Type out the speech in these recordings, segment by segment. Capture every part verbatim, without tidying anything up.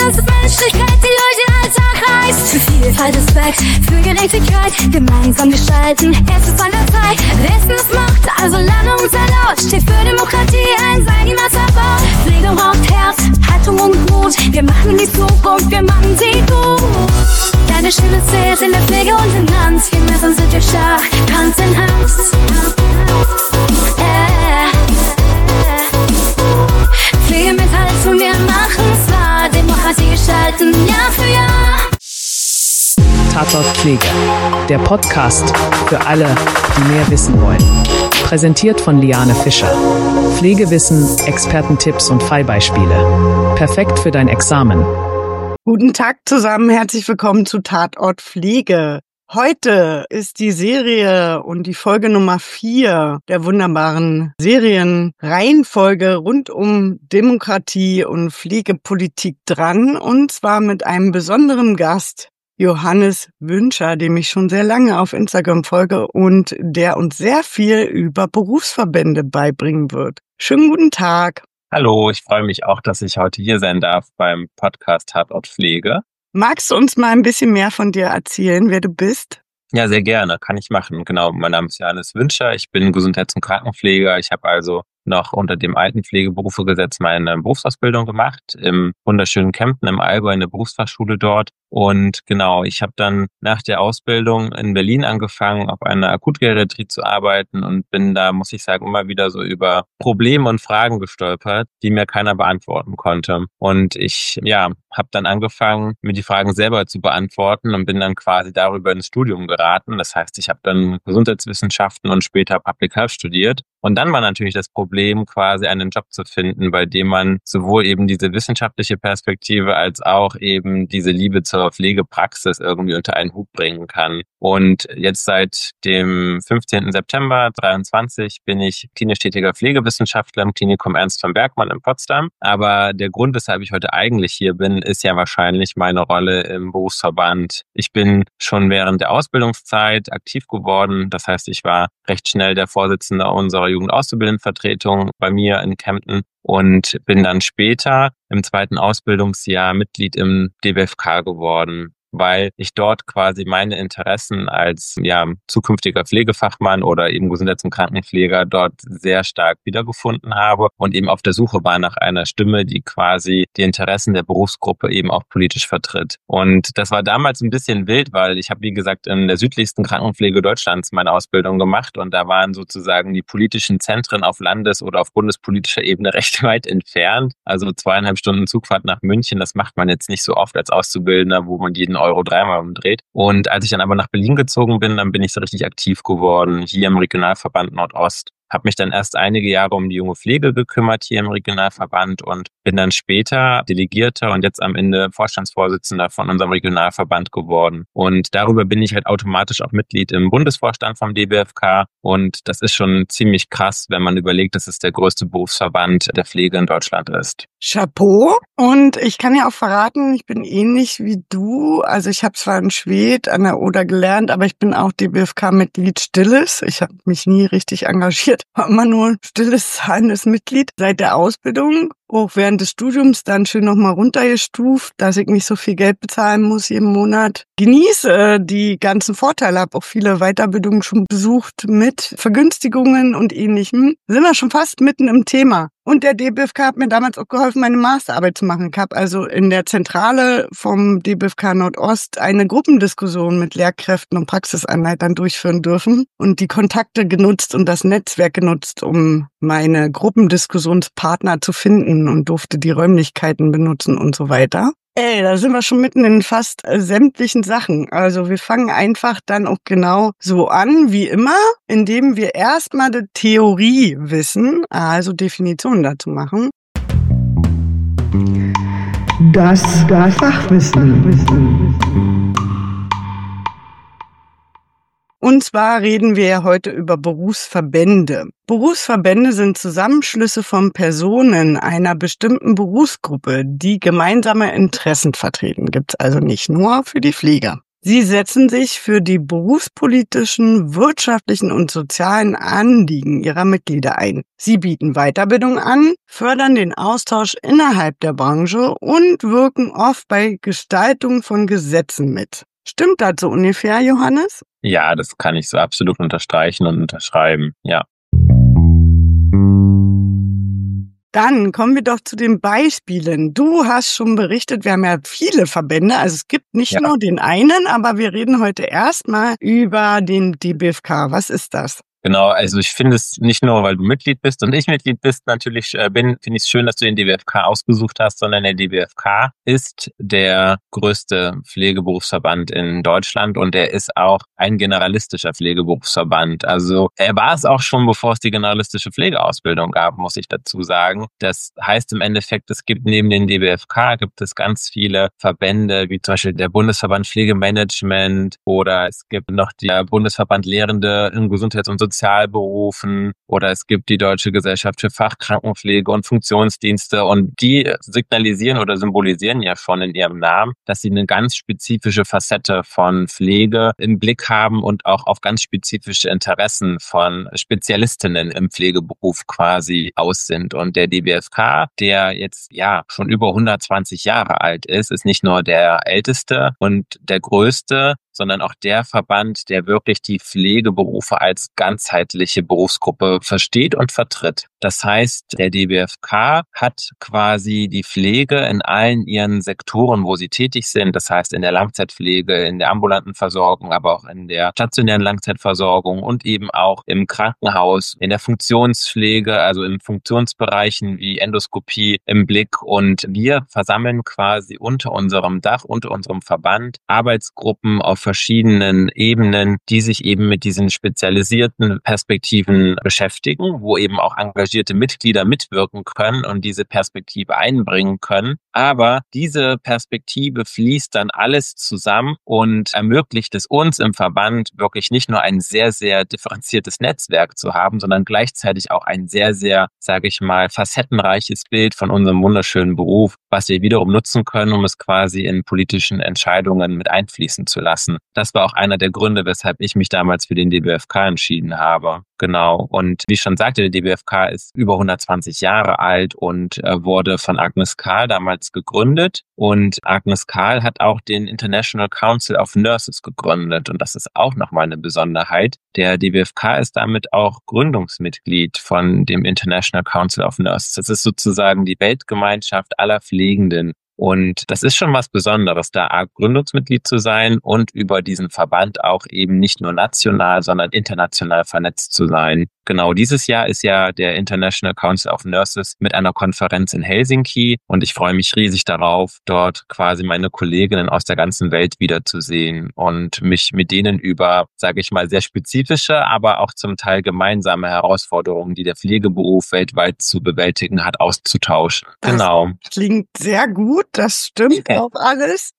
ganze Menschlichkeit, die heute Alltag heißt. Für Vielfalt, Respekt, für Gerechtigkeit, gemeinsam gestalten. Es ist an der Zeit, Wissen ist Macht, also lerne unser Laut. Steht für Demokratie ein, sei niemals verbaut. Pflege braucht Herz, Haltung und Mut. Wir machen die Zukunft, wir machen sie gut. Deine Stimme zählt in der Pflege und in Land. Gemeinsam sind wir stark, Hand in Hand. Äh, äh. Pflege mit Hals und wir machen's wahr. Demokratie gestalten, Jahr für Jahr. Tatort Pflege, der Podcast für alle, die mehr wissen wollen. Präsentiert von Liane Fischer. Pflegewissen, Expertentipps und Fallbeispiele. Perfekt für dein Examen. Guten Tag zusammen, herzlich willkommen zu Tatort Pflege. Heute ist die Serie und die Folge Nummer vier der wunderbaren Serienreihenfolge rund um Demokratie und Pflegepolitik dran, und zwar mit einem besonderen Gast, Johannes Wünscher, dem ich schon sehr lange auf Instagram folge und der uns sehr viel über Berufsverbände beibringen wird. Schönen guten Tag. Hallo, ich freue mich auch, dass ich heute hier sein darf beim Podcast Tatort Pflege. Magst du uns mal ein bisschen mehr von dir erzählen, wer du bist? Ja, sehr gerne, kann ich machen. Genau, mein Name ist Johannes Wünscher, ich bin Gesundheits- und Krankenpfleger. Ich habe also noch unter dem alten Pflegeberufegesetz meine Berufsausbildung gemacht, im wunderschönen Kempten im Allgäu, in der Berufsfachschule dort. Und genau, ich habe dann nach der Ausbildung in Berlin angefangen, auf einer Akutgeriatrie zu arbeiten und bin da, muss ich sagen, immer wieder so über Probleme und Fragen gestolpert, die mir keiner beantworten konnte. Und ich, ja, habe dann angefangen, mir die Fragen selber zu beantworten und bin dann quasi darüber ins Studium geraten. Das heißt, ich habe dann Gesundheitswissenschaften und später Public Health studiert. Und dann war natürlich das Problem, quasi einen Job zu finden, bei dem man sowohl eben diese wissenschaftliche Perspektive als auch eben diese Liebe zur Pflegepraxis irgendwie unter einen Hut bringen kann. Und jetzt seit dem fünfzehnten September dreiundzwanzig bin ich klinisch tätiger Pflegewissenschaftler im Klinikum Ernst von Bergmann in Potsdam. Aber der Grund, weshalb ich heute eigentlich hier bin, ist ja wahrscheinlich meine Rolle im Berufsverband. Ich bin schon während der Ausbildungszeit aktiv geworden. Das heißt, ich war recht schnell der Vorsitzende unserer Jugendauszubildendenvertretung bei mir in Kempten und bin dann später im zweiten Ausbildungsjahr Mitglied im D B F K geworden, weil ich dort quasi meine Interessen als ja zukünftiger Pflegefachmann oder eben Gesundheits- und Krankenpfleger dort sehr stark wiedergefunden habe und eben auf der Suche war nach einer Stimme, die quasi die Interessen der Berufsgruppe eben auch politisch vertritt. Und das war damals ein bisschen wild, weil ich habe, wie gesagt, in der südlichsten Krankenpflege Deutschlands meine Ausbildung gemacht und da waren sozusagen die politischen Zentren auf Landes- oder auf bundespolitischer Ebene recht weit entfernt. Also zweieinhalb Stunden Zugfahrt nach München, das macht man jetzt nicht so oft als Auszubildender, wo man jeden Euro dreimal umdreht. Und als ich dann aber nach Berlin gezogen bin, dann bin ich so richtig aktiv geworden, hier im Regionalverband Nordost. Habe mich dann erst einige Jahre um die junge Pflege gekümmert hier im Regionalverband und bin dann später Delegierter und jetzt am Ende Vorstandsvorsitzender von unserem Regionalverband geworden. Und darüber bin ich halt automatisch auch Mitglied im Bundesvorstand vom D B F K. Und das ist schon ziemlich krass, wenn man überlegt, dass es der größte Berufsverband der Pflege in Deutschland ist. Chapeau. Und ich kann ja auch verraten, ich bin ähnlich wie du. Also ich habe zwar in Schwedt an der Oder gelernt, aber ich bin auch D B F K-Mitglied Stilles. Ich habe mich nie richtig engagiert, war immer nur stilles, zahlendes Mitglied seit der Ausbildung. Auch während des Studiums dann schön nochmal runtergestuft, dass ich nicht so viel Geld bezahlen muss jeden Monat. Genieße die ganzen Vorteile, habe auch viele Weiterbildungen schon besucht mit Vergünstigungen und Ähnlichem. Sind wir schon fast mitten im Thema. Und der D B F K hat mir damals auch geholfen, meine Masterarbeit zu machen. Ich habe also in der Zentrale vom D B F K Nordost eine Gruppendiskussion mit Lehrkräften und Praxisanleitern durchführen dürfen und die Kontakte genutzt und das Netzwerk genutzt, um meine Gruppendiskussionspartner zu finden und durfte die Räumlichkeiten benutzen und so weiter. Ey, da sind wir schon mitten in fast sämtlichen Sachen. Also wir fangen einfach dann auch genau so an, wie immer, indem wir erstmal die Theorie wissen, also Definitionen dazu machen. Das, das Fachwissen. Und zwar reden wir ja heute über Berufsverbände. Berufsverbände sind Zusammenschlüsse von Personen einer bestimmten Berufsgruppe, die gemeinsame Interessen vertreten. Gibt's also nicht nur für die Pfleger. Sie setzen sich für die berufspolitischen, wirtschaftlichen und sozialen Anliegen ihrer Mitglieder ein. Sie bieten Weiterbildung an, fördern den Austausch innerhalb der Branche und wirken oft bei Gestaltung von Gesetzen mit. Stimmt das so ungefähr, Johannes? Ja, das kann ich so absolut unterstreichen und unterschreiben, ja. Dann kommen wir doch zu den Beispielen. Du hast schon berichtet, wir haben ja viele Verbände, also es gibt nicht Ja. nur den einen, aber wir reden heute erstmal über den D B F K. Was ist das? Genau, also ich finde es nicht nur, weil du Mitglied bist und ich Mitglied bist, natürlich äh, bin, finde ich es schön, dass du den D B F K ausgesucht hast, sondern der D B F K ist der größte Pflegeberufsverband in Deutschland und er ist auch ein generalistischer Pflegeberufsverband. Also er war es auch schon, bevor es die generalistische Pflegeausbildung gab, muss ich dazu sagen. Das heißt im Endeffekt, es gibt neben den D B F K gibt es ganz viele Verbände, wie zum Beispiel der Bundesverband Pflegemanagement oder es gibt noch der Bundesverband Lehrende in Gesundheits- und Sozialberufen oder es gibt die Deutsche Gesellschaft für Fachkrankenpflege und Funktionsdienste und die signalisieren oder symbolisieren ja schon in ihrem Namen, dass sie eine ganz spezifische Facette von Pflege im Blick haben und auch auf ganz spezifische Interessen von Spezialistinnen im Pflegeberuf quasi aus sind. Und der D B F K, der jetzt ja schon über hundertzwanzig Jahre alt ist, ist nicht nur der älteste und der größte, sondern auch der Verband, der wirklich die Pflegeberufe als ganzheitliche Berufsgruppe versteht und vertritt. Das heißt, der D B F K hat quasi die Pflege in allen ihren Sektoren, wo sie tätig sind, das heißt in der Langzeitpflege, in der ambulanten Versorgung, aber auch in der stationären Langzeitversorgung und eben auch im Krankenhaus, in der Funktionspflege, also in Funktionsbereichen wie Endoskopie im Blick. Und wir versammeln quasi unter unserem Dach, unter unserem Verband Arbeitsgruppen auf verschiedenen Ebenen, die sich eben mit diesen spezialisierten Perspektiven beschäftigen, wo eben auch engagierte Mitglieder mitwirken können und diese Perspektive einbringen können. Aber diese Perspektive fließt dann alles zusammen und ermöglicht es uns im Verband wirklich nicht nur ein sehr, sehr differenziertes Netzwerk zu haben, sondern gleichzeitig auch ein sehr, sehr, sage ich mal, facettenreiches Bild von unserem wunderschönen Beruf, was wir wiederum nutzen können, um es quasi in politischen Entscheidungen mit einfließen zu lassen. Das war auch einer der Gründe, weshalb ich mich damals für den D B F K entschieden habe. Genau. Und wie ich schon sagte, der D B F K ist über hundertzwanzig Jahre alt und äh, wurde von Agnes Karl damals gegründet. Und Agnes Karl hat auch den International Council of Nurses gegründet. Und das ist auch nochmal eine Besonderheit. Der D B F K ist damit auch Gründungsmitglied von dem International Council of Nurses. Das ist sozusagen die Weltgemeinschaft aller Pflegenden. Und das ist schon was Besonderes, da Gründungsmitglied zu sein und über diesen Verband auch eben nicht nur national, sondern international vernetzt zu sein. Genau, dieses Jahr ist ja der International Council of Nurses mit einer Konferenz in Helsinki und ich freue mich riesig darauf, dort quasi meine Kolleginnen aus der ganzen Welt wiederzusehen und mich mit denen über, sage ich mal, sehr spezifische, aber auch zum Teil gemeinsame Herausforderungen, die der Pflegeberuf weltweit zu bewältigen hat, auszutauschen. Das Genau. Klingt sehr gut, das stimmt auch alles.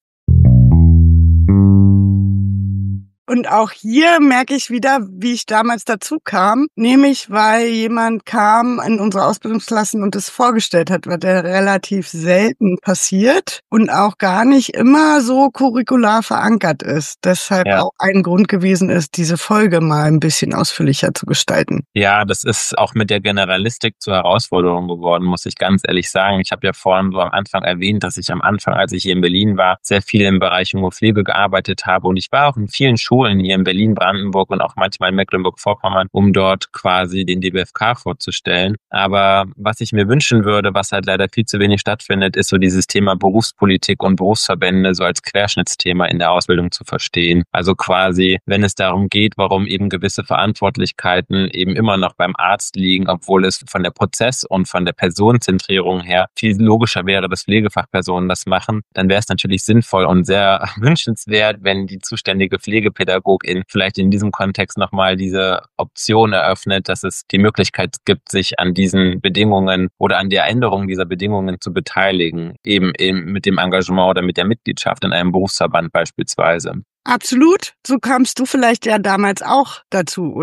Und auch hier merke ich wieder, wie ich damals dazu kam, nämlich weil jemand kam in unsere Ausbildungsklassen und es vorgestellt hat, was ja relativ selten passiert und auch gar nicht immer so curricular verankert ist. Deshalb Ja. auch ein Grund gewesen ist, diese Folge mal ein bisschen ausführlicher zu gestalten. Ja, das ist auch mit der Generalistik zur Herausforderung geworden, muss ich ganz ehrlich sagen. Ich habe ja vorhin so am Anfang erwähnt, dass ich am Anfang, als ich hier in Berlin war, sehr viel im Bereich Junge Pflege gearbeitet habe und ich war auch in vielen Schulen hier in Berlin, Brandenburg und auch manchmal in Mecklenburg-Vorpommern, um dort quasi den D B F K vorzustellen. Aber was ich mir wünschen würde, was halt leider viel zu wenig stattfindet, ist so dieses Thema Berufspolitik und Berufsverbände so als Querschnittsthema in der Ausbildung zu verstehen. Also quasi, wenn es darum geht, warum eben gewisse Verantwortlichkeiten eben immer noch beim Arzt liegen, obwohl es von der Prozess- und von der Personenzentrierung her viel logischer wäre, dass Pflegefachpersonen das machen, dann wäre es natürlich sinnvoll und sehr wünschenswert, wenn die zuständige Pflegepädagogin vielleicht in diesem Kontext nochmal diese Option eröffnet, dass es die Möglichkeit gibt, sich an diesen Bedingungen oder an der Änderung dieser Bedingungen zu beteiligen, eben, eben mit dem Engagement oder mit der Mitgliedschaft in einem Berufsverband beispielsweise. Absolut. So kamst du vielleicht ja damals auch dazu, oder?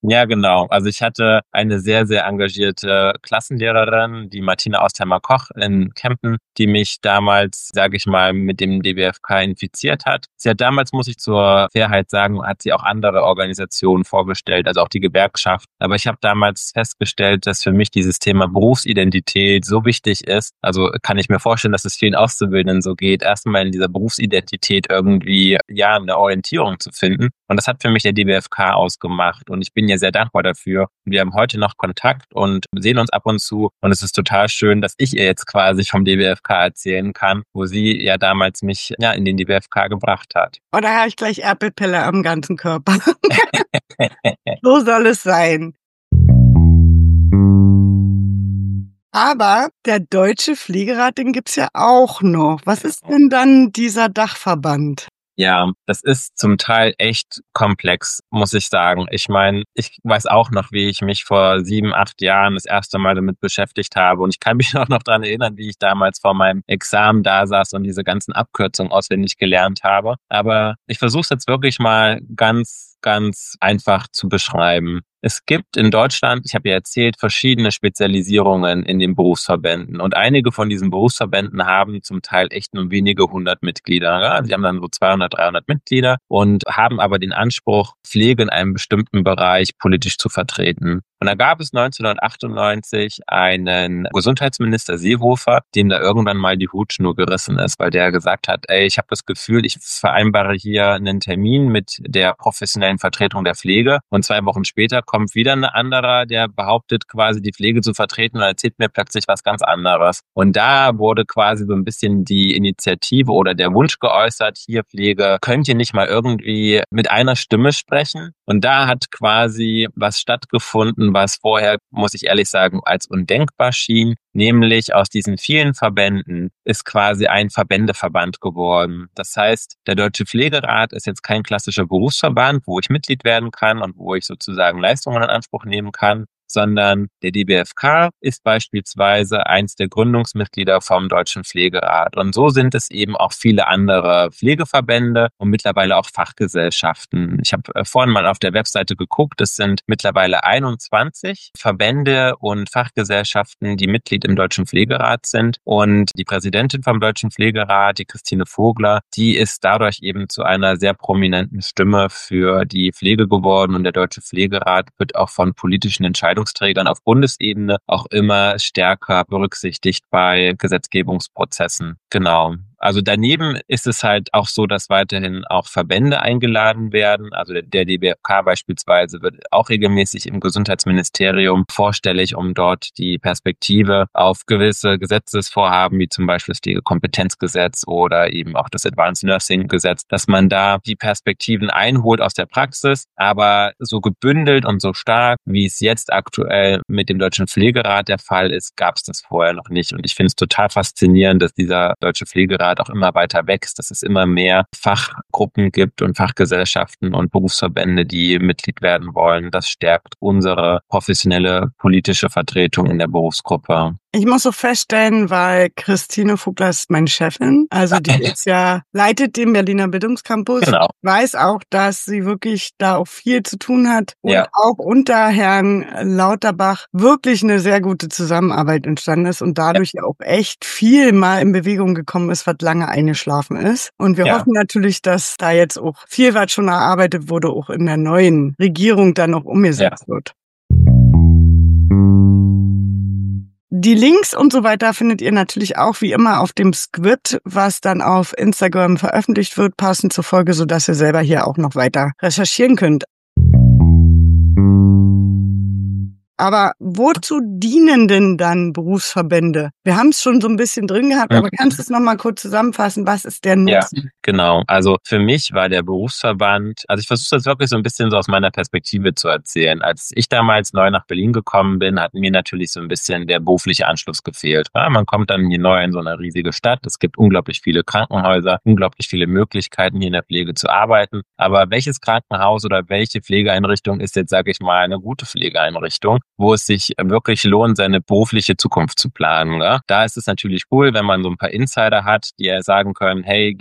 Ja, genau. Also ich hatte eine sehr, sehr engagierte Klassenlehrerin, die Martina Ostheimer-Koch in Kempten, die mich damals, sage ich mal, mit dem D B F K infiziert hat. Sie hat damals, muss ich zur Fairheit sagen, hat sie auch andere Organisationen vorgestellt, also auch die Gewerkschaft. Aber ich habe damals festgestellt, dass für mich dieses Thema Berufsidentität so wichtig ist. Also kann ich mir vorstellen, dass es vielen Auszubildenden so geht, erstmal in dieser Berufsidentität irgendwie ja eine Orientierung zu finden. Und das hat für mich der D B F K ausgemacht. Und ich bin ja sehr dankbar dafür. Wir haben heute noch Kontakt und sehen uns ab und zu. Und es ist total schön, dass ich ihr jetzt quasi vom D B F K erzählen kann, wo sie ja damals mich ja in den D B F K gebracht hat. Oh, da habe ich gleich Erdbeerpelle am ganzen Körper. So soll es sein. Aber der Deutsche Pflegerat, den gibt's ja auch noch. Was ist denn dann dieser Dachverband? Ja, das ist zum Teil echt komplex, muss ich sagen. Ich meine, ich weiß auch noch, wie ich mich vor sieben, acht Jahren das erste Mal damit beschäftigt habe. Und ich kann mich auch noch daran erinnern, wie ich damals vor meinem Examen da saß und diese ganzen Abkürzungen auswendig gelernt habe. Aber ich versuche es jetzt wirklich mal ganz, ganz einfach zu beschreiben. Es gibt in Deutschland, ich habe ja erzählt, verschiedene Spezialisierungen in den Berufsverbänden. Und einige von diesen Berufsverbänden haben zum Teil echt nur wenige hundert Mitglieder. Ja? Sie haben dann so zweihundert, dreihundert Mitglieder und haben aber den Anspruch, Pflege in einem bestimmten Bereich politisch zu vertreten. Und da gab es neunzehnhundertachtundneunzig einen Gesundheitsminister Seehofer, dem da irgendwann mal die Hutschnur gerissen ist, weil der gesagt hat, ey, ich habe das Gefühl, ich vereinbare hier einen Termin mit der professionellen Vertretung der Pflege und zwei Wochen später kommt wieder ein anderer, der behauptet quasi die Pflege zu vertreten und erzählt mir plötzlich was ganz anderes. Und da wurde quasi so ein bisschen die Initiative oder der Wunsch geäußert, hier Pflege, könnt ihr nicht mal irgendwie mit einer Stimme sprechen? Und da hat quasi was stattgefunden, was vorher, muss ich ehrlich sagen, als undenkbar schien. Nämlich aus diesen vielen Verbänden ist quasi ein Verbändeverband geworden. Das heißt, der Deutsche Pflegerat ist jetzt kein klassischer Berufsverband, wo ich Mitglied werden kann und wo ich sozusagen Leistungen in Anspruch nehmen kann, sondern der D B F K ist beispielsweise eins der Gründungsmitglieder vom Deutschen Pflegerat. Und so sind es eben auch viele andere Pflegeverbände und mittlerweile auch Fachgesellschaften. Ich habe vorhin mal auf der Webseite geguckt, es sind mittlerweile einundzwanzig Verbände und Fachgesellschaften, die Mitglied im Deutschen Pflegerat sind. Und die Präsidentin vom Deutschen Pflegerat, die Christine Vogler, die ist dadurch eben zu einer sehr prominenten Stimme für die Pflege geworden. Und der Deutsche Pflegerat wird auch von politischen Entscheidungen Entscheidungsträgern auf Bundesebene auch immer stärker berücksichtigt bei Gesetzgebungsprozessen. Genau. Also daneben ist es halt auch so, dass weiterhin auch Verbände eingeladen werden. Also der, der D B F K beispielsweise wird auch regelmäßig im Gesundheitsministerium vorstellig, um dort die Perspektive auf gewisse Gesetzesvorhaben, wie zum Beispiel das Pflegekompetenzgesetz oder eben auch das Advanced Nursing Gesetz, dass man da die Perspektiven einholt aus der Praxis, aber so gebündelt und so stark, wie es jetzt aktuell mit dem Deutschen Pflegerat der Fall ist, gab es das vorher noch nicht. Und ich finde es total faszinierend, dass dieser Deutsche Pflegerat auch immer weiter wächst, dass es immer mehr Fachgruppen gibt und Fachgesellschaften und Berufsverbände, die Mitglied werden wollen. Das stärkt unsere professionelle politische Vertretung in der Berufsgruppe. Ich muss so feststellen, weil Christine Vogler ist meine Chefin, also die ist ja, leitet den Berliner Bildungscampus, genau. Weiß auch, dass sie wirklich da auch viel zu tun hat und ja. auch unter Herrn Lauterbach wirklich eine sehr gute Zusammenarbeit entstanden ist und dadurch ja. auch echt viel mal in Bewegung gekommen ist, was lange eingeschlafen ist. Und wir ja. hoffen natürlich, dass da jetzt auch viel, was schon erarbeitet wurde, auch in der neuen Regierung dann noch umgesetzt ja. wird. Die Links und so weiter findet ihr natürlich auch wie immer auf dem Skript, was dann auf Instagram veröffentlicht wird, passend zur Folge, sodass ihr selber hier auch noch weiter recherchieren könnt. Aber wozu dienen denn dann Berufsverbände? Wir haben es schon so ein bisschen drin gehabt, aber kannst du es nochmal kurz zusammenfassen? Was ist der Nutzen? Ja, genau. Also für mich war der Berufsverband, also ich versuche das wirklich so ein bisschen so aus meiner Perspektive zu erzählen. Als ich damals neu nach Berlin gekommen bin, hat mir natürlich so ein bisschen der berufliche Anschluss gefehlt. Ja, man kommt dann hier neu in so eine riesige Stadt. Es gibt unglaublich viele Krankenhäuser, unglaublich viele Möglichkeiten, hier in der Pflege zu arbeiten. Aber welches Krankenhaus oder welche Pflegeeinrichtung ist jetzt, sage ich mal, eine gute Pflegeeinrichtung, wo es sich wirklich lohnt, seine berufliche Zukunft zu planen. Ja? Da ist es natürlich cool, wenn man so ein paar Insider hat, die ja sagen können, hey, geh dahin,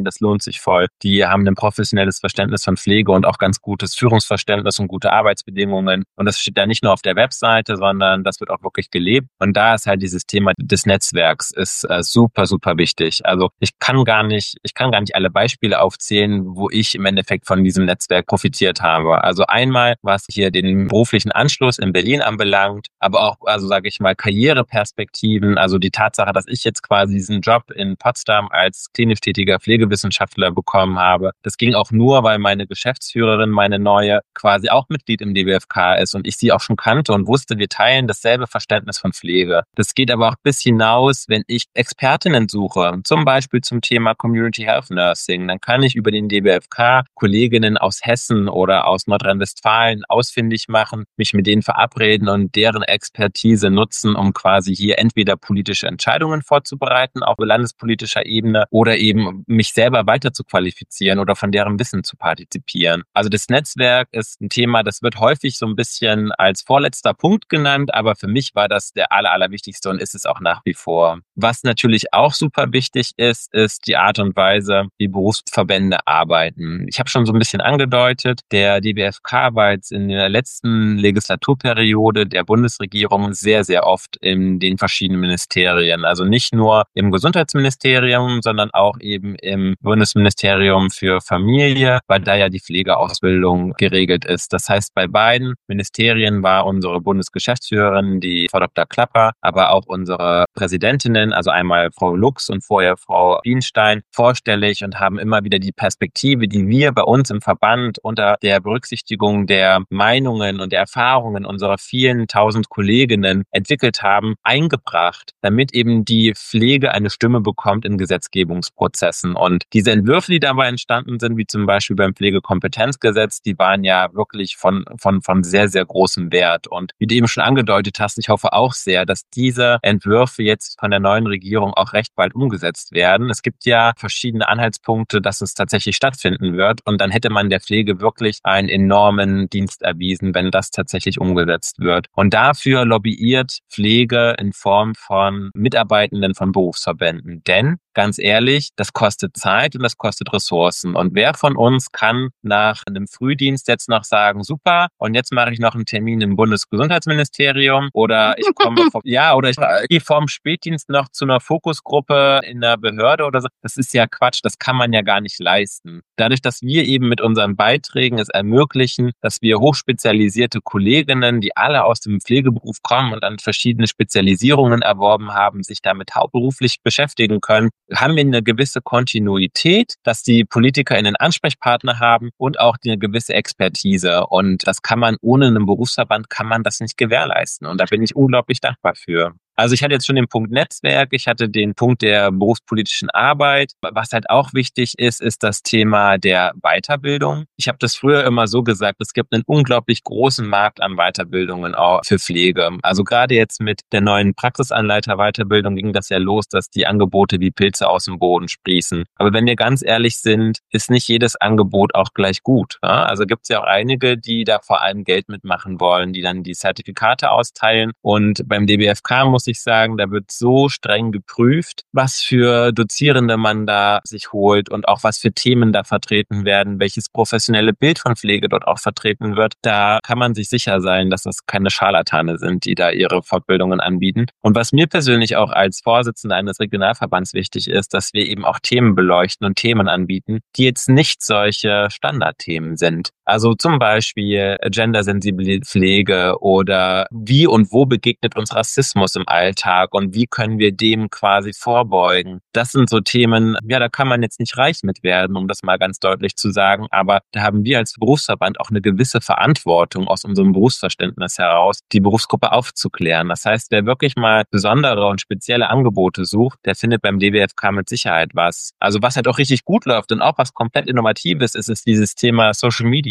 das lohnt sich voll. Die haben ein professionelles Verständnis von Pflege und auch ganz gutes Führungsverständnis und gute Arbeitsbedingungen. Und das steht da nicht nur auf der Webseite, sondern das wird auch wirklich gelebt. Und da ist halt dieses Thema des Netzwerks ist äh, super, super wichtig. Also ich kann gar nicht, ich kann gar nicht alle Beispiele aufzählen, wo ich im Endeffekt von diesem Netzwerk profitiert habe. Also einmal, was hier den beruflichen Anschluss in Berlin anbelangt, aber auch, also sage ich mal, Karriereperspektiven, also die Tatsache, dass ich jetzt quasi diesen Job in Potsdam als klinisch tätiger Pflegewissenschaftler bekommen habe. Das ging auch nur, weil meine Geschäftsführerin, meine neue, quasi auch Mitglied im D B F K ist und ich sie auch schon kannte und wusste, wir teilen dasselbe Verständnis von Pflege. Das geht aber auch bis hinaus, wenn ich Expertinnen suche, zum Beispiel zum Thema Community Health Nursing, dann kann ich über den D B F K Kolleginnen aus Hessen oder aus Nordrhein-Westfalen ausfindig machen, mich mit denen verabreden und deren Expertise nutzen, um quasi hier entweder politische Entscheidungen vorzubereiten auf landespolitischer Ebene oder eben mich selber weiter zu qualifizieren oder von deren Wissen zu partizipieren. Also das Netzwerk ist ein Thema, das wird häufig so ein bisschen als vorletzter Punkt genannt, aber für mich war das der aller, allerwichtigste und ist es auch nach wie vor. Was natürlich auch super wichtig ist, ist die Art und Weise, wie Berufsverbände arbeiten. Ich habe schon so ein bisschen angedeutet, der D B F K war jetzt in der letzten Legislaturperiode der Bundesregierung sehr, sehr oft in den verschiedenen Ministerien. Also nicht nur im Gesundheitsministerium, sondern auch eben im Bundesministerium für Familie, weil da ja die Pflegeausbildung geregelt ist. Das heißt, bei beiden Ministerien war unsere Bundesgeschäftsführerin, die Frau Doktor Klapper, aber auch unsere Präsidentinnen, also einmal Frau Lux und vorher Frau Bienstein, vorstellig und haben immer wieder die Perspektive, die wir bei uns im Verband unter der Berücksichtigung der Meinungen und der Erfahrungen unserer vielen tausend Kolleginnen entwickelt haben, eingebracht, damit eben die Pflege eine Stimme bekommt in Gesetzgebungsprozessen. Und diese Entwürfe, die dabei entstanden sind, wie zum Beispiel beim Pflegekompetenzgesetz, die waren ja wirklich von, von, von sehr, sehr großem Wert. Und wie du eben schon angedeutet hast, ich hoffe auch sehr, dass diese Entwürfe jetzt von der neuen Regierung auch recht bald umgesetzt werden. Es gibt ja verschiedene Anhaltspunkte, dass es tatsächlich stattfinden wird. Und dann hätte man der Pflege wirklich einen enormen Dienst erwiesen, wenn das tatsächlich umgesetzt wird. Und dafür lobbyiert Pflege in Form von Mitarbeitenden von Berufsverbänden. Denn ganz ehrlich, das kostet Zeit und das kostet Ressourcen. Und wer von uns kann nach einem Frühdienst jetzt noch sagen, super, und jetzt mache ich noch einen Termin im Bundesgesundheitsministerium oder ich komme vom, ja, oder ich gehe vorm Spätdienst noch zu einer Fokusgruppe in einer Behörde oder so. Das ist ja Quatsch, das kann man ja gar nicht leisten. Dadurch, dass wir eben mit unseren Beiträgen es ermöglichen, dass wir hochspezialisierte Kolleginnen, die alle aus dem Pflegeberuf kommen und dann verschiedene Spezialisierungen erworben haben, sich damit hauptberuflich beschäftigen können, haben wir eine gewisse Kontinuität, dass die Politiker einen Ansprechpartner haben und auch eine gewisse Expertise. Und das kann man ohne einen Berufsverband, kann man das nicht gewährleisten. Und da bin ich unglaublich dankbar für. Also ich hatte jetzt schon den Punkt Netzwerk, ich hatte den Punkt der berufspolitischen Arbeit. Was halt auch wichtig ist, ist das Thema der Weiterbildung. Ich habe das früher immer so gesagt, es gibt einen unglaublich großen Markt an Weiterbildungen auch für Pflege. Also gerade jetzt mit der neuen Praxisanleiter-Weiterbildung ging das ja los, dass die Angebote wie Pilze aus dem Boden sprießen. Aber wenn wir ganz ehrlich sind, ist nicht jedes Angebot auch gleich gut. Ja? Also gibt es ja auch einige, die da vor allem Geld mitmachen wollen, die dann die Zertifikate austeilen. Und beim D B F K muss ich sagen, da wird so streng geprüft, was für Dozierende man da sich holt und auch was für Themen da vertreten werden, welches professionelle Bild von Pflege dort auch vertreten wird. Da kann man sich sicher sein, dass das keine Scharlatane sind, die da ihre Fortbildungen anbieten. Und was mir persönlich auch als Vorsitzender eines Regionalverbands wichtig ist, dass wir eben auch Themen beleuchten und Themen anbieten, die jetzt nicht solche Standardthemen sind. Also zum Beispiel gendersensible Pflege oder wie und wo begegnet uns Rassismus im Alltag und wie können wir dem quasi vorbeugen. Das sind so Themen, ja, da kann man jetzt nicht reich mit werden, um das mal ganz deutlich zu sagen, aber da haben wir als Berufsverband auch eine gewisse Verantwortung aus unserem Berufsverständnis heraus, die Berufsgruppe aufzuklären. Das heißt, wer wirklich mal besondere und spezielle Angebote sucht, der findet beim D B F K mit Sicherheit was. Also was halt auch richtig gut läuft und auch was komplett Innovatives ist, ist dieses Thema Social Media.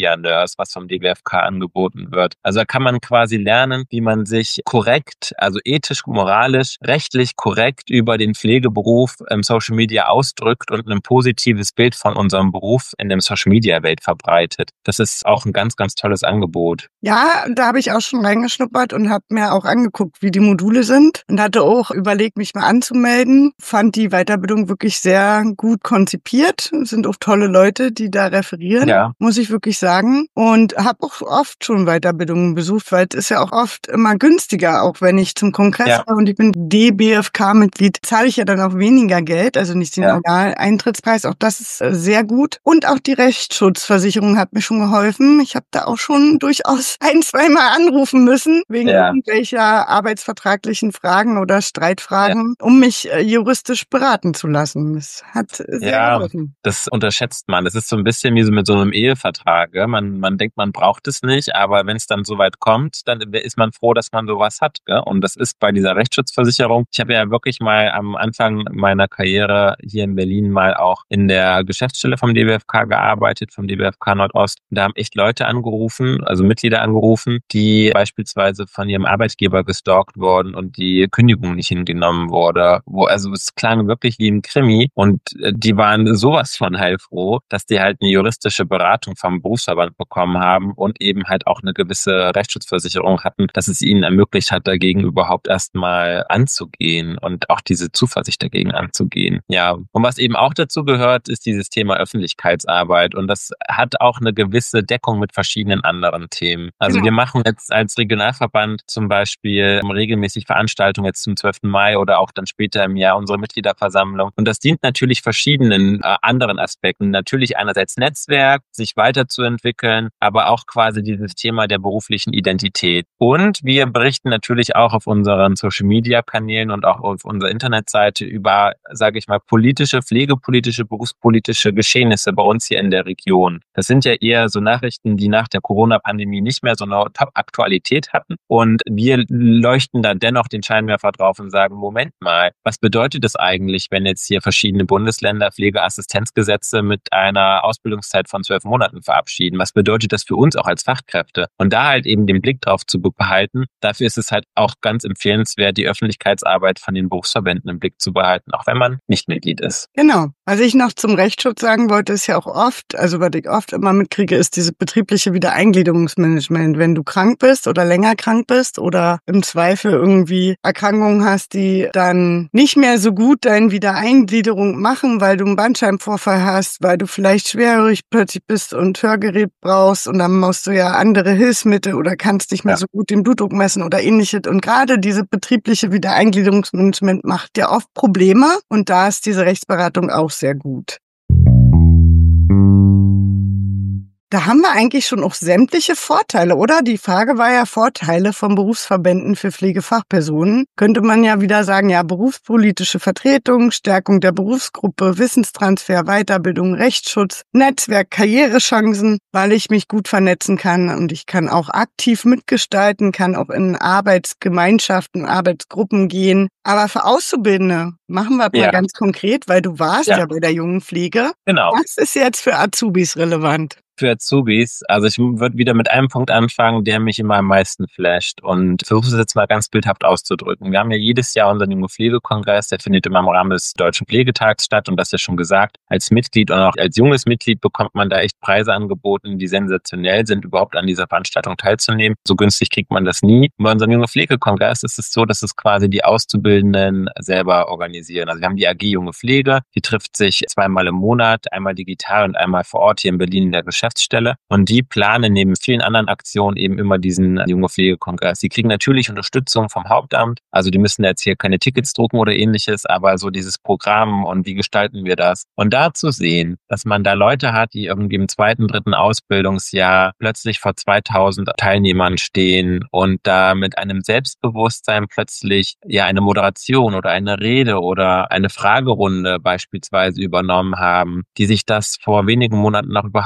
Media Nurse, was vom D B F K angeboten wird. Also da kann man quasi lernen, wie man sich korrekt, also ethisch, moralisch, rechtlich korrekt über den Pflegeberuf im Social Media ausdrückt und ein positives Bild von unserem Beruf in der Social Media Welt verbreitet. Das ist auch ein ganz, ganz tolles Angebot. Ja, da habe ich auch schon reingeschnuppert und habe mir auch angeguckt, wie die Module sind und hatte auch überlegt, mich mal anzumelden. Fand die Weiterbildung wirklich sehr gut konzipiert. Es sind auch tolle Leute, die da referieren, ja. Muss ich wirklich sagen. Und habe auch oft schon Weiterbildungen besucht, weil es ist ja auch oft immer günstiger, auch wenn ich zum Kongress ja. war und ich bin D B F K-Mitglied, zahle ich ja dann auch weniger Geld, also nicht den ja. Original-Eintrittspreis. Auch das ist sehr gut. Und auch die Rechtsschutzversicherung hat mir schon geholfen. Ich habe da auch schon durchaus ein, zweimal anrufen müssen, wegen ja. irgendwelcher arbeitsvertraglichen Fragen oder Streitfragen, ja. um mich äh, juristisch beraten zu lassen. Das hat sehr ja, geholfen. Das unterschätzt man. Das ist so ein bisschen wie so mit so einem Ehevertrag. Ja? Man, man denkt, man braucht es nicht, aber wenn es dann so weit kommt, dann ist man froh, dass man sowas hat. Gell? Und das ist bei dieser Rechtsschutzversicherung. Ich habe ja wirklich mal am Anfang meiner Karriere hier in Berlin mal auch in der Geschäftsstelle vom D B F K gearbeitet, vom D B F K Nordost. Da haben echt Leute angerufen, also Mitglieder angerufen, die beispielsweise von ihrem Arbeitgeber gestalkt wurden und die Kündigung nicht hingenommen wurde. Wo, also es klang wirklich wie ein Krimi und die waren sowas von heilfroh, dass die halt eine juristische Beratung vom Berufsverband bekommen haben und eben halt auch eine gewisse Rechtsschutzversicherung hatten, dass es ihnen ermöglicht hat, dagegen überhaupt erstmal anzugehen und auch diese Zuversicht dagegen anzugehen. Ja, und was eben auch dazu gehört, ist dieses Thema Öffentlichkeitsarbeit und das hat auch eine gewisse Deckung mit verschiedenen anderen Themen. Also genau. Wir machen jetzt als Regionalverband zum Beispiel regelmäßig Veranstaltungen jetzt zum zwölften Mai oder auch dann später im Jahr unsere Mitgliederversammlung und das dient natürlich verschiedenen äh, anderen Aspekten. Natürlich einerseits Netzwerk, sich weiterzuentwickeln, aber auch quasi dieses Thema der beruflichen Identität. Und wir berichten natürlich auch auf unseren Social-Media-Kanälen und auch auf unserer Internetseite über, sage ich mal, politische, pflegepolitische, berufspolitische Geschehnisse bei uns hier in der Region. Das sind ja eher so Nachrichten, die nach der Corona-Pandemie nicht mehr so eine Top-Aktualität hatten. Und wir leuchten da dennoch den Scheinwerfer drauf und sagen, Moment mal, was bedeutet das eigentlich, wenn jetzt hier verschiedene Bundesländer Pflegeassistenzgesetze mit einer Ausbildungszeit von zwölf Monaten verabschieden? Was bedeutet das für uns auch als Fachkräfte? Und da halt eben den Blick drauf zu behalten, dafür ist es halt auch ganz empfehlenswert, die Öffentlichkeitsarbeit von den Berufsverbänden im Blick zu behalten, auch wenn man nicht Mitglied ist. Genau. Was ich noch zum Rechtsschutz sagen wollte, ist ja auch oft, also was ich oft immer mitkriege, ist diese betriebliche Wiedereingliederungsmanagement. Wenn du krank bist oder länger krank bist oder im Zweifel irgendwie Erkrankungen hast, die dann nicht mehr so gut deine Wiedereingliederung machen, weil du einen Bandscheibenvorfall hast, weil du vielleicht schwerhörig plötzlich bist und Hörgerät brauchst und dann musst du ja andere Hilfsmittel oder kannst nicht mehr ja. so gut den Blutdruck messen oder ähnliches. Und gerade diese betriebliche Wiedereingliederungsmanagement macht ja oft Probleme und da ist diese Rechtsberatung auch sehr gut. Da haben wir eigentlich schon auch sämtliche Vorteile, oder? Die Frage war ja Vorteile von Berufsverbänden für Pflegefachpersonen. Könnte man ja wieder sagen, ja, berufspolitische Vertretung, Stärkung der Berufsgruppe, Wissenstransfer, Weiterbildung, Rechtsschutz, Netzwerk, Karrierechancen, weil ich mich gut vernetzen kann und ich kann auch aktiv mitgestalten, kann auch in Arbeitsgemeinschaften, Arbeitsgruppen gehen. Aber für Auszubildende machen wir mal ja. ganz konkret, weil du warst ja. ja bei der jungen Pflege. Genau. Was ist jetzt für Azubis relevant? Für Azubis, also ich würde wieder mit einem Punkt anfangen, der mich immer am meisten flasht und versuche es jetzt mal ganz bildhaft auszudrücken. Wir haben ja jedes Jahr unseren Junge Pflegekongress, der findet immer im Rahmen des Deutschen Pflegetags statt und das ist ja schon gesagt, als Mitglied und auch als junges Mitglied bekommt man da echt Preise angeboten, die sensationell sind, überhaupt an dieser Veranstaltung teilzunehmen. So günstig kriegt man das nie. Und bei unserem Junge Pflegekongress ist es so, dass es quasi die Auszubildenden selber organisieren. Also wir haben die A G Junge Pflege, die trifft sich zweimal im Monat, einmal digital und einmal vor Ort hier in Berlin in der Geschäftsstelle. Geschäftsstelle und die planen neben vielen anderen Aktionen eben immer diesen Junge Pflegekongress. Die kriegen natürlich Unterstützung vom Hauptamt, also die müssen jetzt hier keine Tickets drucken oder ähnliches, aber so dieses Programm und wie gestalten wir das? Und da zu sehen, dass man da Leute hat, die irgendwie im zweiten, dritten Ausbildungsjahr plötzlich vor zweitausend Teilnehmern stehen und da mit einem Selbstbewusstsein plötzlich ja eine Moderation oder eine Rede oder eine Fragerunde beispielsweise übernommen haben, die sich das vor wenigen Monaten noch überhaupt nicht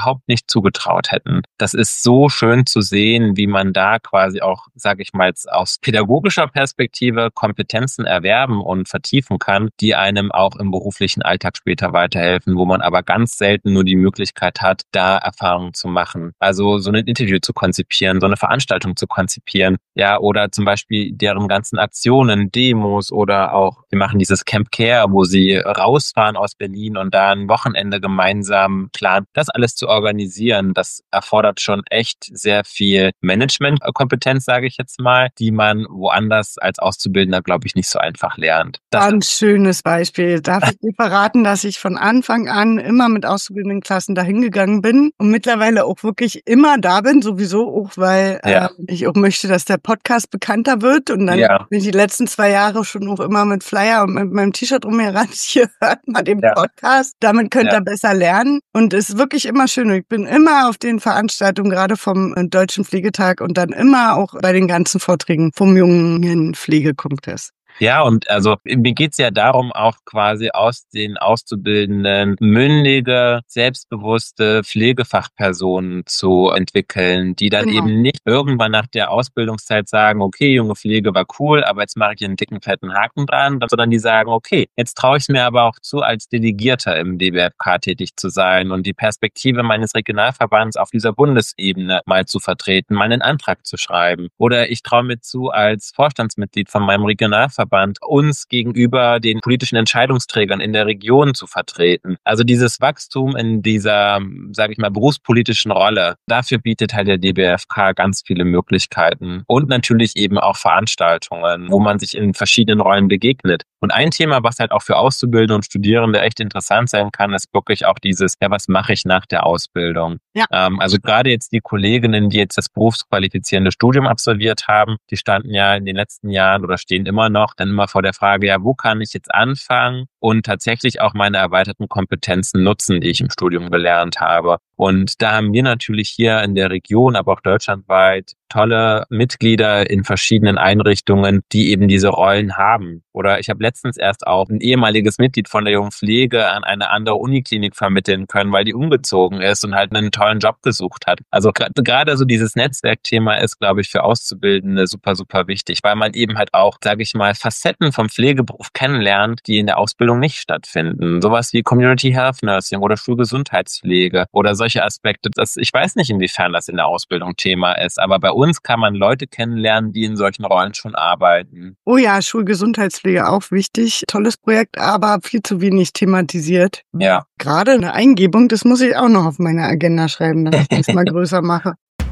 nicht zugetraut hätten. Das ist so schön zu sehen, wie man da quasi auch, sage ich mal, jetzt aus pädagogischer Perspektive Kompetenzen erwerben und vertiefen kann, die einem auch im beruflichen Alltag später weiterhelfen, wo man aber ganz selten nur die Möglichkeit hat, da Erfahrungen zu machen. Also so ein Interview zu konzipieren, so eine Veranstaltung zu konzipieren, ja, oder zum Beispiel deren ganzen Aktionen, Demos oder auch, wir machen dieses Camp Care, wo sie rausfahren aus Berlin und da ein Wochenende gemeinsam planen. Das alles zu organisieren, das erfordert schon echt sehr viel Managementkompetenz, sage ich jetzt mal, die man woanders als Auszubildender, glaube ich, nicht so einfach lernt. Das Ganz schönes Beispiel. Darf ich dir verraten, dass ich von Anfang an immer mit auszubildenden Klassen dahin gegangen bin und mittlerweile auch wirklich immer da bin, sowieso auch, weil Ja. äh, ich auch möchte, dass der Podcast bekannter wird und dann Ja. bin ich die letzten zwei Jahre schon auch immer mit Flyer und mit meinem T-Shirt rumgerannt. Hier hört mal den Ja. Podcast. Damit könnt Ja. ihr besser lernen und es ist wirklich immer schön. Ich bin immer auf den Veranstaltungen, gerade vom äh, Deutschen Pflegetag und dann immer auch bei den ganzen Vorträgen vom Jungen Pflegekongress. Ja, und also mir geht's ja darum, auch quasi aus den Auszubildenden mündige, selbstbewusste Pflegefachpersonen zu entwickeln, die dann Genau. eben nicht irgendwann nach der Ausbildungszeit sagen, okay, junge Pflege war cool, aber jetzt mache ich einen dicken, fetten Haken dran, sondern die sagen, okay, jetzt traue ich es mir aber auch zu, als Delegierter im D B F K tätig zu sein und die Perspektive meines Regionalverbands auf dieser Bundesebene mal zu vertreten, mal einen Antrag zu schreiben. Oder ich traue mir zu, als Vorstandsmitglied von meinem Regionalverband uns gegenüber den politischen Entscheidungsträgern in der Region zu vertreten. Also dieses Wachstum in dieser, sage ich mal, berufspolitischen Rolle, dafür bietet halt der D B F K ganz viele Möglichkeiten und natürlich eben auch Veranstaltungen, wo man sich in verschiedenen Rollen begegnet. Und ein Thema, was halt auch für Auszubildende und Studierende echt interessant sein kann, ist wirklich auch dieses, ja, was mache ich nach der Ausbildung? Ja. Ähm, also gerade jetzt die Kolleginnen, die jetzt das berufsqualifizierende Studium absolviert haben, die standen ja in den letzten Jahren oder stehen immer noch dann immer vor der Frage, ja, wo kann ich jetzt anfangen und tatsächlich auch meine erweiterten Kompetenzen nutzen, die ich im Studium gelernt habe. Und da haben wir natürlich hier in der Region, aber auch deutschlandweit tolle Mitglieder in verschiedenen Einrichtungen, die eben diese Rollen haben. Oder ich habe letztens erst auch ein ehemaliges Mitglied von der Jungen Pflege an eine andere Uniklinik vermitteln können, weil die umgezogen ist und halt einen tollen Job gesucht hat. Also gerade so dieses Netzwerkthema ist, glaube ich, für Auszubildende super, super wichtig, weil man eben halt auch, sage ich mal, Facetten vom Pflegeberuf kennenlernt, die in der Ausbildung nicht stattfinden. Sowas wie Community Health Nursing oder Schulgesundheitspflege oder solche Aspekte. Das, ich weiß nicht, inwiefern das in der Ausbildung Thema ist, aber bei uns kann man Leute kennenlernen, die in solchen Rollen schon arbeiten. Oh ja, Schulgesundheitspflege auch wichtig. Tolles Projekt, aber viel zu wenig thematisiert. Ja. Gerade eine Eingebung, das muss ich auch noch auf meine Agenda schreiben, dass ich das mal größer mache.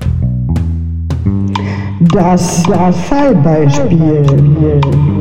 Das, das Fallbeispiel.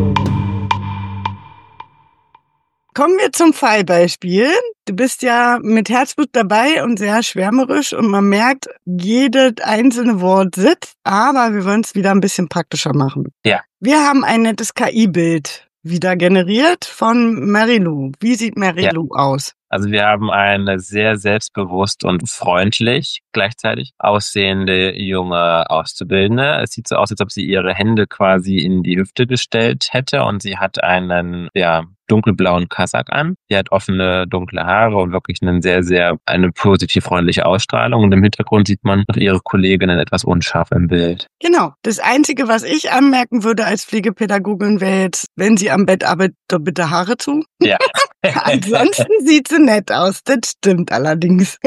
Kommen wir zum Fallbeispiel. Du bist ja mit Herzblut dabei und sehr schwärmerisch und man merkt, jedes einzelne Wort sitzt, aber wir wollen es wieder ein bisschen praktischer machen. Ja. Wir haben ein nettes K I-Bild wieder generiert von Marilou. Wie sieht Marilou ja. aus? Also wir haben eine sehr selbstbewusst und freundlich gleichzeitig aussehende junge Auszubildende. Es sieht so aus, als ob sie ihre Hände quasi in die Hüfte gestellt hätte und sie hat einen, ja, dunkelblauen Kasak an. Sie hat offene, dunkle Haare und wirklich einen sehr, sehr, eine positiv freundliche Ausstrahlung. Und im Hintergrund sieht man noch ihre Kolleginnen etwas unscharf im Bild. Genau. Das Einzige, was ich anmerken würde als Pflegepädagogin, wäre jetzt, wenn sie am Bett arbeitet, bitte Haare zu. Ja. Ansonsten sieht sie nett aus. Das stimmt allerdings.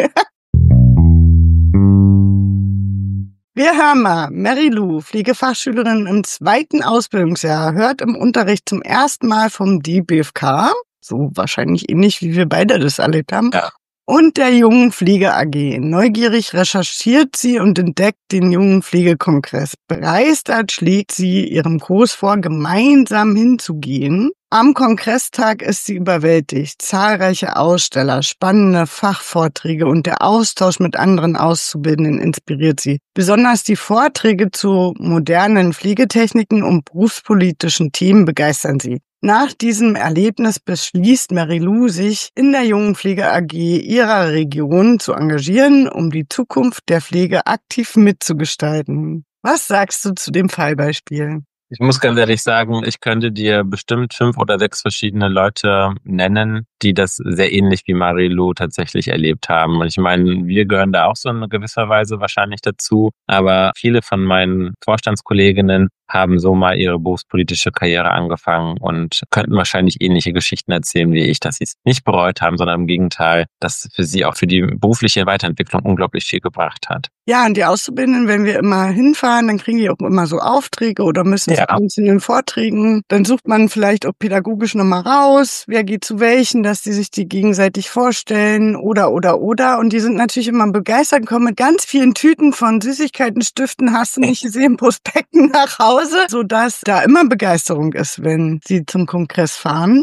Wir hören mal, Marilou, Pflegefachschülerin im zweiten Ausbildungsjahr, hört im Unterricht zum ersten Mal vom D B F K, so wahrscheinlich ähnlich wie wir beide das erlebt haben, ja. und der Jungen Pflege A G. Neugierig recherchiert sie und entdeckt den Jungen Pflegekongress. Begeistert schlägt sie ihrem Kurs vor, gemeinsam hinzugehen. Am Kongresstag ist sie überwältigt. Zahlreiche Aussteller, spannende Fachvorträge und der Austausch mit anderen Auszubildenden inspiriert sie. Besonders die Vorträge zu modernen Pflegetechniken und berufspolitischen Themen begeistern sie. Nach diesem Erlebnis beschließt Marilou, sich in der Jungen Pflege A G ihrer Region zu engagieren, um die Zukunft der Pflege aktiv mitzugestalten. Was sagst du zu dem Fallbeispiel? Ich muss ganz ehrlich sagen, ich könnte dir bestimmt fünf oder sechs verschiedene Leute nennen, die das sehr ähnlich wie Marie-Lou tatsächlich erlebt haben. Und ich meine, wir gehören da auch so in gewisser Weise wahrscheinlich dazu, aber viele von meinen Vorstandskolleginnen haben so mal ihre berufspolitische Karriere angefangen und könnten wahrscheinlich ähnliche Geschichten erzählen wie ich, dass sie es nicht bereut haben, sondern im Gegenteil, dass es für sie auch für die berufliche Weiterentwicklung unglaublich viel gebracht hat. Ja, und die Auszubildenden, wenn wir immer hinfahren, dann kriegen die auch immer so Aufträge oder müssen Ja. zu einzelnen Vorträgen. Dann sucht man vielleicht auch pädagogisch nochmal raus, wer geht zu welchen, dass die sich die gegenseitig vorstellen oder, oder, oder. Und die sind natürlich immer begeistert, kommen mit ganz vielen Tüten von Süßigkeiten, Stiften, hast du nicht gesehen, Prospekten nach Hause, sodass da immer Begeisterung ist, wenn sie zum Kongress fahren.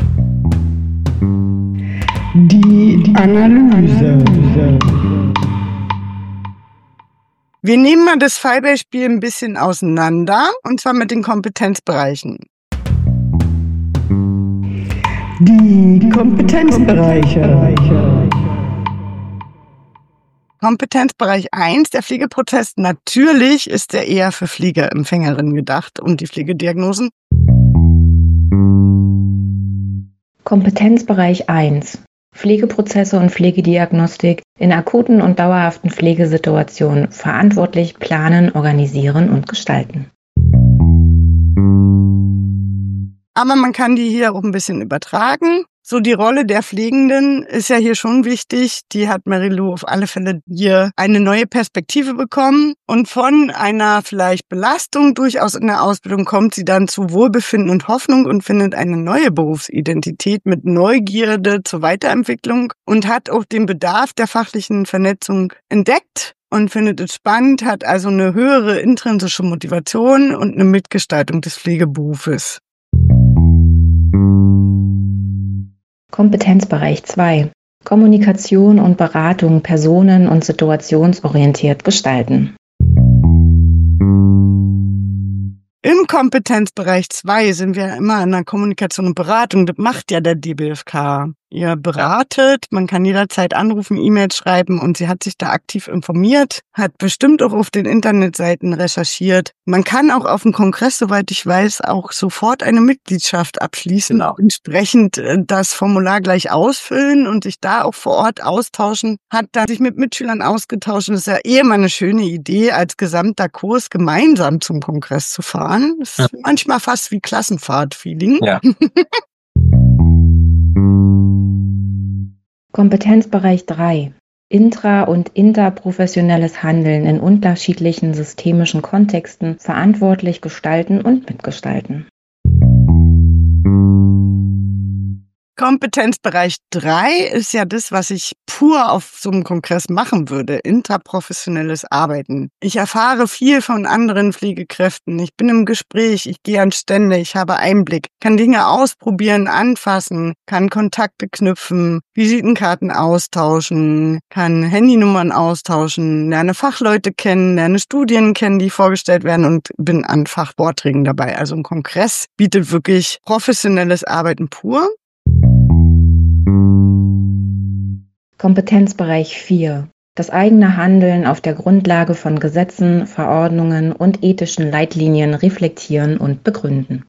Die Analyse. Wir nehmen mal das Fallbeispiel ein bisschen auseinander, und zwar mit den Kompetenzbereichen. Die Kompetenzbereiche. Kompetenzbereich eins, der Pflegeprozess. Natürlich ist der eher für Pflegeempfängerinnen gedacht und die Pflegediagnosen. Kompetenzbereich eins. Pflegeprozesse und Pflegediagnostik in akuten und dauerhaften Pflegesituationen verantwortlich planen, organisieren und gestalten. Aber man kann die hier auch ein bisschen übertragen. So, die Rolle der Pflegenden ist ja hier schon wichtig. Die hat Marie-Lou auf alle Fälle hier eine neue Perspektive bekommen. Und von einer vielleicht Belastung durchaus in der Ausbildung kommt sie dann zu Wohlbefinden und Hoffnung und findet eine neue Berufsidentität mit Neugierde zur Weiterentwicklung und hat auch den Bedarf der fachlichen Vernetzung entdeckt und findet es spannend, hat also eine höhere intrinsische Motivation und eine Mitgestaltung des Pflegeberufes. Kompetenzbereich zwei. Kommunikation und Beratung personen- und situationsorientiert gestalten. Im Kompetenzbereich zwei sind wir immer in der Kommunikation und Beratung. Das macht ja der D B F K. Ihr beratet, man kann jederzeit anrufen, E-Mails schreiben und sie hat sich da aktiv informiert, hat bestimmt auch auf den Internetseiten recherchiert. Man kann auch auf dem Kongress, soweit ich weiß, auch sofort eine Mitgliedschaft abschließen, Genau. auch entsprechend das Formular gleich ausfüllen und sich da auch vor Ort austauschen. Hat dann sich mit Mitschülern ausgetauscht und das ist ja eh immer eine schöne Idee, als gesamter Kurs gemeinsam zum Kongress zu fahren. Das ist Ja. manchmal fast wie Klassenfahrt-Feeling. Ja. Kompetenzbereich drei. Intra- und interprofessionelles Handeln in unterschiedlichen systemischen Kontexten verantwortlich gestalten und mitgestalten. Kompetenzbereich drei ist ja das, was ich pur auf so einem Kongress machen würde, interprofessionelles Arbeiten. Ich erfahre viel von anderen Pflegekräften, ich bin im Gespräch, ich gehe an Stände, ich habe Einblick, kann Dinge ausprobieren, anfassen, kann Kontakte knüpfen, Visitenkarten austauschen, kann Handynummern austauschen, lerne Fachleute kennen, lerne Studien kennen, die vorgestellt werden und bin an Fachvorträgen dabei. Also ein Kongress bietet wirklich professionelles Arbeiten pur. Kompetenzbereich vier. Das eigene Handeln auf der Grundlage von Gesetzen, Verordnungen und ethischen Leitlinien reflektieren und begründen.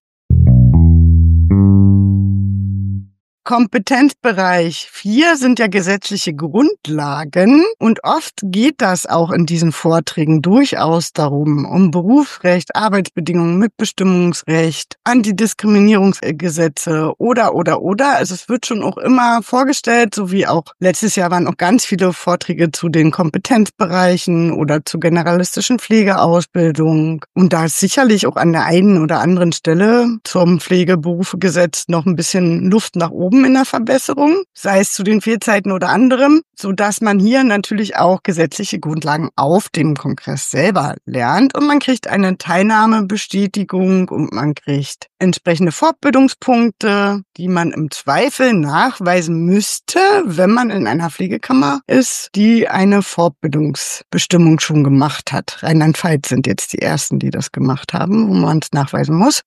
Kompetenzbereich vier sind ja gesetzliche Grundlagen und oft geht das auch in diesen Vorträgen durchaus darum, um Berufsrecht, Arbeitsbedingungen, Mitbestimmungsrecht, Antidiskriminierungsgesetze oder, oder, oder. Also es wird schon auch immer vorgestellt, so wie auch letztes Jahr waren auch ganz viele Vorträge zu den Kompetenzbereichen oder zur generalistischen Pflegeausbildung. Und da ist sicherlich auch an der einen oder anderen Stelle zum Pflegeberufegesetz noch ein bisschen Luft nach oben in der Verbesserung, sei es zu den Fehlzeiten oder anderem, so dass man hier natürlich auch gesetzliche Grundlagen auf dem Kongress selber lernt und man kriegt eine Teilnahmebestätigung und man kriegt entsprechende Fortbildungspunkte, die man im Zweifel nachweisen müsste, wenn man in einer Pflegekammer ist, die eine Fortbildungsbestimmung schon gemacht hat. Rheinland-Pfalz sind jetzt die ersten, die das gemacht haben, wo man es nachweisen muss.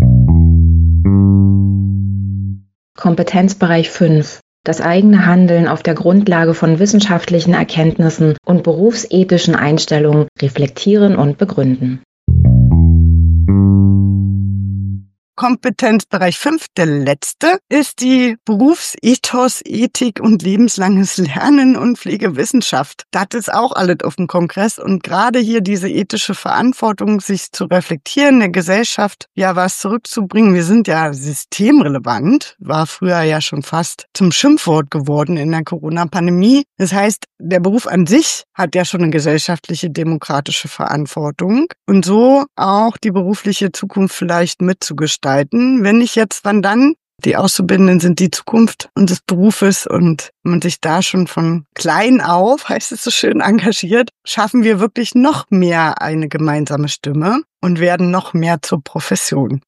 Kompetenzbereich fünf. Das eigene Handeln auf der Grundlage von wissenschaftlichen Erkenntnissen und berufsethischen Einstellungen reflektieren und begründen. Kompetenzbereich fünf, der letzte, ist die Berufsethos, Ethik und lebenslanges Lernen und Pflegewissenschaft. Das ist auch alles auf dem Kongress und gerade hier diese ethische Verantwortung, sich zu reflektieren, der Gesellschaft ja was zurückzubringen. Wir sind ja systemrelevant, war früher ja schon fast zum Schimpfwort geworden in der Corona-Pandemie. Das heißt, der Beruf an sich hat ja schon eine gesellschaftliche, demokratische Verantwortung und so auch die berufliche Zukunft vielleicht mitzugestalten. Wenn nicht jetzt, wann dann? Die Auszubildenden sind die Zukunft unseres Berufes und man sich da schon von klein auf, heißt es so schön, engagiert, schaffen wir wirklich noch mehr eine gemeinsame Stimme und werden noch mehr zur Profession.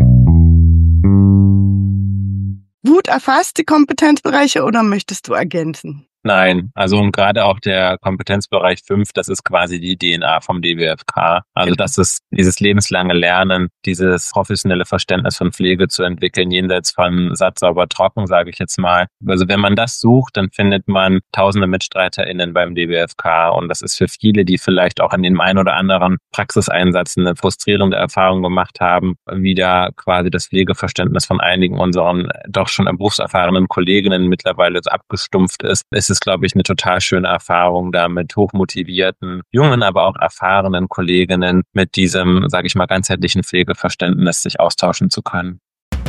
Gut erfasst die Kompetenzbereiche oder möchtest du ergänzen? Nein, also und gerade auch der Kompetenzbereich fünf, das ist quasi die D N A vom D B F K. Also das ist dieses lebenslange Lernen, dieses professionelle Verständnis von Pflege zu entwickeln, jenseits von satt, sauber, trocken, sage ich jetzt mal. Also wenn man das sucht, dann findet man tausende MitstreiterInnen beim D B F K und das ist für viele, die vielleicht auch in dem einen oder anderen Praxiseinsatz eine frustrierende Erfahrung gemacht haben, wieder quasi das Pflegeverständnis von einigen unseren doch schon berufserfahrenen Kolleginnen mittlerweile so abgestumpft ist. Es ist, glaube ich, eine total schöne Erfahrung, da mit hochmotivierten, jungen, aber auch erfahrenen Kolleginnen mit diesem, sage ich mal, ganzheitlichen Pflegeverständnis sich austauschen zu können.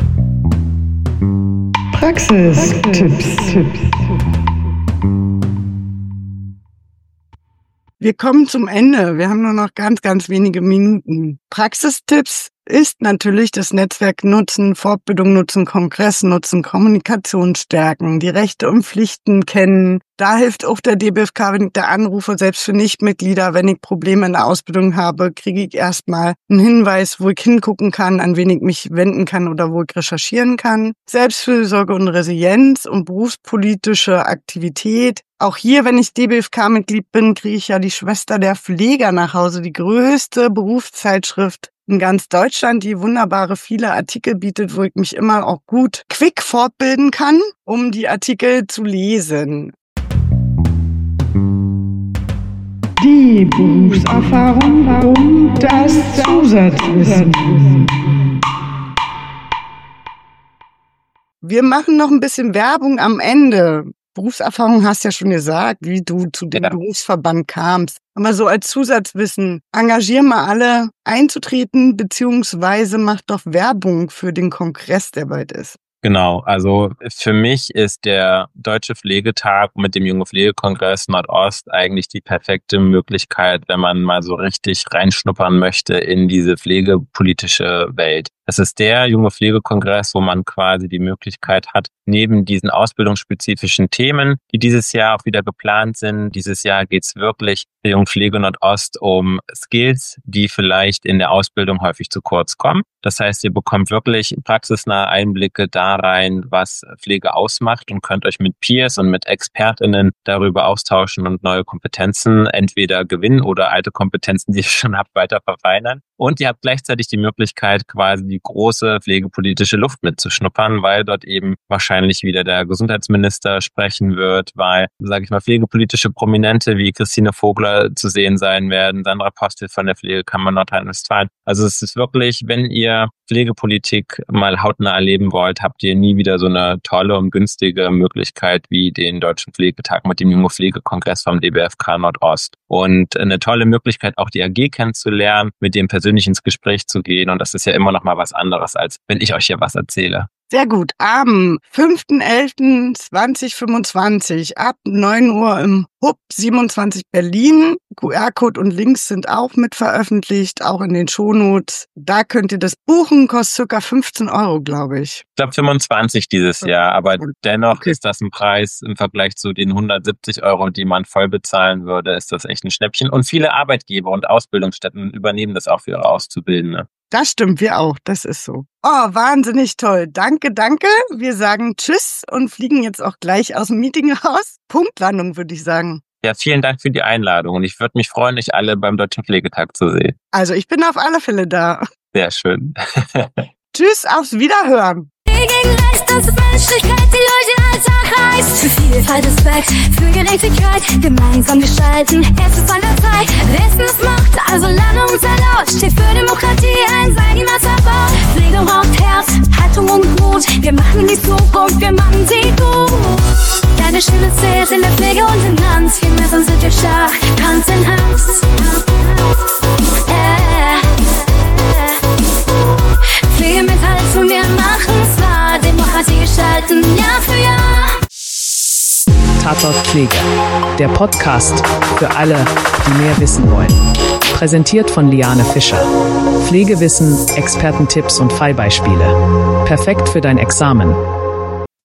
Praxistipps. Wir kommen zum Ende. Wir haben nur noch ganz, ganz wenige Minuten. Praxistipps ist natürlich das Netzwerk nutzen, Fortbildung nutzen, Kongress nutzen, Kommunikation stärken, die Rechte und Pflichten kennen. Da hilft auch der D B F K, wenn ich da anrufe, selbst für Nichtmitglieder, wenn ich Probleme in der Ausbildung habe, kriege ich erstmal einen Hinweis, wo ich hingucken kann, an wen ich mich wenden kann oder wo ich recherchieren kann. Selbstfürsorge und Resilienz und berufspolitische Aktivität. Auch hier, wenn ich D B F K-Mitglied bin, kriege ich ja die Schwester der Pfleger nach Hause, die größte Berufszeitschrift in ganz Deutschland, die wunderbare viele Artikel bietet, wo ich mich immer auch gut quick fortbilden kann, um die Artikel zu lesen. Die Berufserfahrung und das Zusatzwissen. Wir machen noch ein bisschen Werbung am Ende. Berufserfahrung hast ja schon gesagt, wie du zu dem ja. Berufsverband kamst. Aber so als Zusatzwissen, engagier mal alle einzutreten, beziehungsweise mach doch Werbung für den Kongress, der bald ist. Genau, also für mich ist der Deutsche Pflegetag mit dem Junge Pflegekongress Nordost eigentlich die perfekte Möglichkeit, wenn man mal so richtig reinschnuppern möchte in diese pflegepolitische Welt. Es ist der Junge Pflegekongress, wo man quasi die Möglichkeit hat, neben diesen ausbildungsspezifischen Themen, die dieses Jahr auch wieder geplant sind, dieses Jahr geht es wirklich der Junge Pflege Nordost um Skills, die vielleicht in der Ausbildung häufig zu kurz kommen. Das heißt, ihr bekommt wirklich praxisnahe Einblicke da rein, was Pflege ausmacht und könnt euch mit Peers und mit ExpertInnen darüber austauschen und neue Kompetenzen entweder gewinnen oder alte Kompetenzen, die ihr schon habt, weiter verfeinern. Und ihr habt gleichzeitig die Möglichkeit, quasi die große pflegepolitische Luft mitzuschnuppern, weil dort eben wahrscheinlich wieder der Gesundheitsminister sprechen wird, weil, sage ich mal, pflegepolitische Prominente wie Christine Vogler zu sehen sein werden, Sandra Postel von der Pflegekammer Nordrhein-Westfalen. Also es ist wirklich, wenn ihr Pflegepolitik mal hautnah erleben wollt, habt ihr nie wieder so eine tolle und günstige Möglichkeit wie den Deutschen Pflegetag mit dem Junge Pflegekongress vom D B F K Nordost. Und eine tolle Möglichkeit, auch die A G kennenzulernen, mit dem persönlich ins Gespräch zu gehen. Und das ist ja immer noch mal was anderes, als wenn ich euch hier was erzähle. Sehr gut. Am fünfter elfter zweitausendfünfundzwanzig ab neun Uhr im Hub siebenundzwanzig Berlin. Q R-Code und Links sind auch mit veröffentlicht, auch in den Shownotes. Da könnt ihr das buchen, kostet circa fünfzehn Euro, glaube ich. Ich glaube fünfundzwanzig dieses Jahr, aber dennoch okay. Ist das ein Preis im Vergleich zu den hundertsiebzig Euro, die man voll bezahlen würde, ist das echt ein Schnäppchen. Und viele Arbeitgeber und Ausbildungsstätten übernehmen das auch für ihre Auszubildende. Das stimmt, wir auch. Das ist so. Oh, wahnsinnig toll. Danke, danke. Wir sagen Tschüss und fliegen jetzt auch gleich aus dem Meeting raus. Punktlandung, würde ich sagen. Ja, vielen Dank für die Einladung und ich würde mich freuen, euch alle beim Deutschen Pflegetag zu sehen. Also ich bin auf alle Fälle da. Sehr schön. Tschüss, aufs Wiederhören. Gegen Recht, das ist Menschlichkeit, die Leute als heißt für Vielfalt, Respekt, für Gerechtigkeit, gemeinsam gestalten. Es ist an der Zeit, Wissen ist Macht, also lerne unser Laut. Steht für Demokratie ein, sei niemals erbaut. Pflege braucht Herz, Haltung und Mut. Wir machen die Zukunft, wir machen sie gut. Deine Stimme zählt in der Pflege und im Land. Viel mehr, sonst sind wir stark, Hand in Hand. Äh, äh. Pflege mit Hals und wir machen's wahr. Demokratie gestalten, Jahr für Jahr. Tatort Pflege, der Podcast für alle, die mehr wissen wollen. Präsentiert von Liane Fischer. Pflegewissen, Expertentipps und Fallbeispiele. Perfekt für dein Examen.